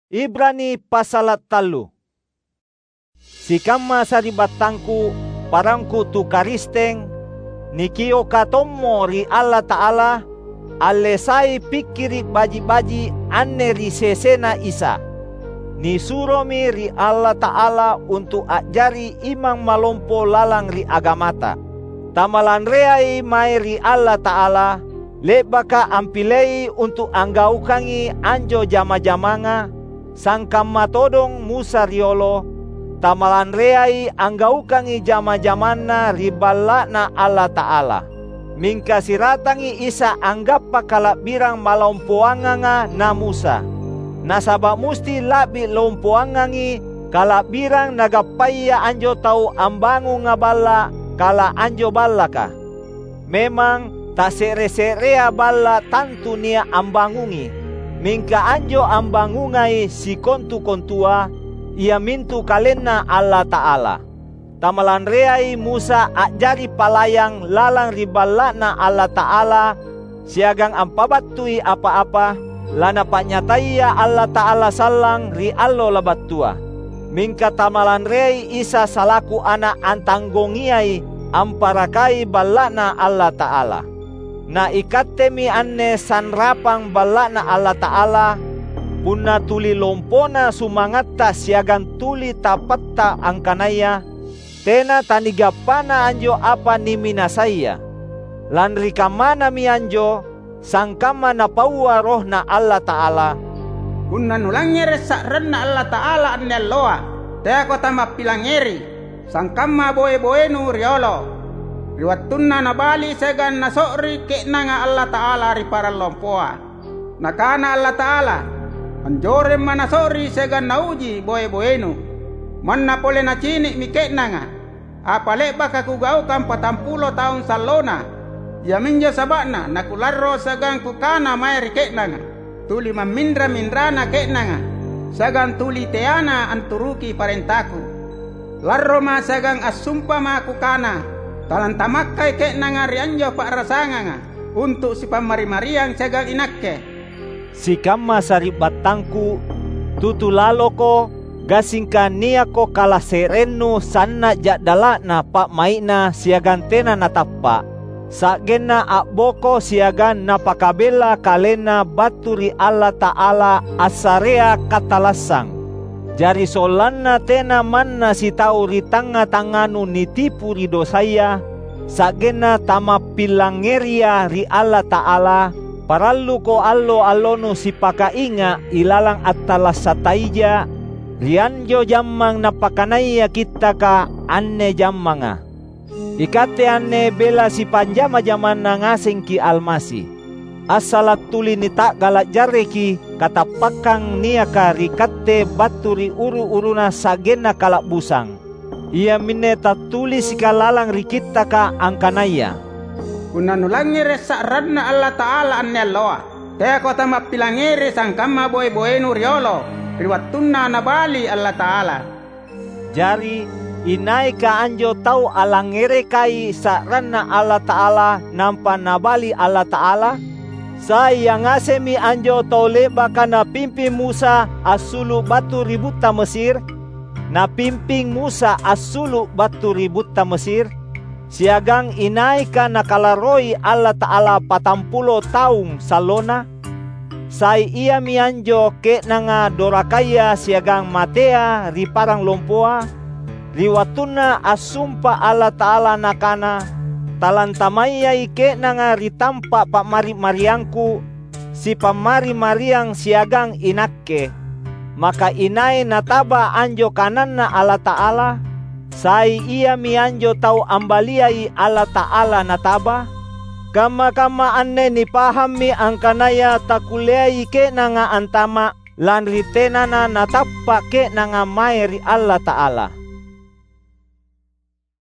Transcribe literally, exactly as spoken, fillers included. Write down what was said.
Ibrani pasalat talu. Si kama saribatangku parangku tu karisteng nikio katomo ri Allah Ta'ala alesai pikiri baji-baji anne ri sesena isa. Ni suromi ri Allah Ta'ala untuk ajari imang malompo lalang ri agamata. Tamalan reai mai ri Allah Ta'ala lebaka ampilei untuk anggaukangi anjo jama-jamanga sangkam matodong Musa riolo. Tamalan reai anggaukangi jama-jamanna riballana Allah Ta'ala. Mingka siratangi isa anggap pakala birang malompoanganga na Musa. Nasaba musti labi lompoangangi kala birang nagapaya anjo tau ambangu ngaballa kala anjo ballaka. Memang tak sere-serea balla tantu nia ambangungi. Mingka anjo ambangungai si kontu-kontua ia mintu kalena Allah Ta'ala. Tamalan reai Musa ajari palayang lalang riballana Allah Ta'ala siagang ampabattui apa-apa lana panyataya Allah Ta'ala salang ri allo labattua. Mingka tamalan reai isa salaku anak antanggongiai amparakai ballana Allah Ta'ala. Na ikatemi anne sanrapang ballana Allah Ta'ala punna tuli lompona sumangatta siagan tuli tapatta angkanaya tena tanigapana anjo apa ni minasaya lan rikamana mi anjo sangkama na paua rohna Allah Ta'ala kunna nulangere sakrenna Allah Ta'ala anne loa tea kota mapilangeri sangkama boe-boenu riolo riwattunna nabali segan nasori kenanga Allah Ta'ala ripara lompoa nakana Allah Ta'ala anjore manasori segan nauji boe-boenu manna pole na cini mikek nanga apa leba kakugau kan patampulo tahun salona ya minjo sabakna nakularro segan kukana mai rikek nanga tuli mamindra mindrana kek nanga segan tuli teana anturuki parentaku larro ma segan asumpa ma kukana talan tamakai kek nanga rianjo pak rasanganga untuk si pamari-mariang segan inakke. Si kama saribatangku tutulaloko gasingka niako kala serenu sanna jadalana pak maina siagantena natappa sagena akboko siagan napakabela kalena baturi Allah Ta'ala asarea katalasang jari solanna tena manna si tau ri tanga-tanganu nitipu ri dosaya sagena tama pilangeria ri Allah Ta'ala parallu ko allo allonu si pakainga ilalang attalas sataija rianjo jammang napakanaya kita ka anne jammanga ikate anne bela si panjama jaman nangasing ki almasi asalat tuli ni tak galak jareki kata pakang niaka rikate baturi uru-uruna sagena kalak busang ia minne tatuli si kalalang rikita ka angkanaya kunna nulangere sakranna Allah Ta'ala anne loa tea kota mapilangere sangkama boe-boenu riolo riwattunna nabali Allah Ta'ala jari inai ka anjo tau alangere kai sakranna Allah Ta'ala nampa nabali Allah Ta'ala saya ngasemi anjo tau leba kana pimpi Musa asulu batu ributa Mesir na pimping Musa asulu batu ributa Mesir siagang inaika nakalaroi Allah Ta'ala patampulo taung salona sai ia mianjo ke nanga dorakaya siagang matea riparang lompoa riwatuna asumpa Allah Ta'ala nakana talantamaya ike nanga ritampa pak mari-mariangku si pamari-mariang siagang inakke maka inai nataba anjo kananna Allah Ta'ala sai ia mianjo tau ambaliai Allah Ta'ala nataba kama-kama anne ni pahami angkanaya takuleai ke nanga antama lan ritenana natappa ke nanga mairi Allah Ta'ala.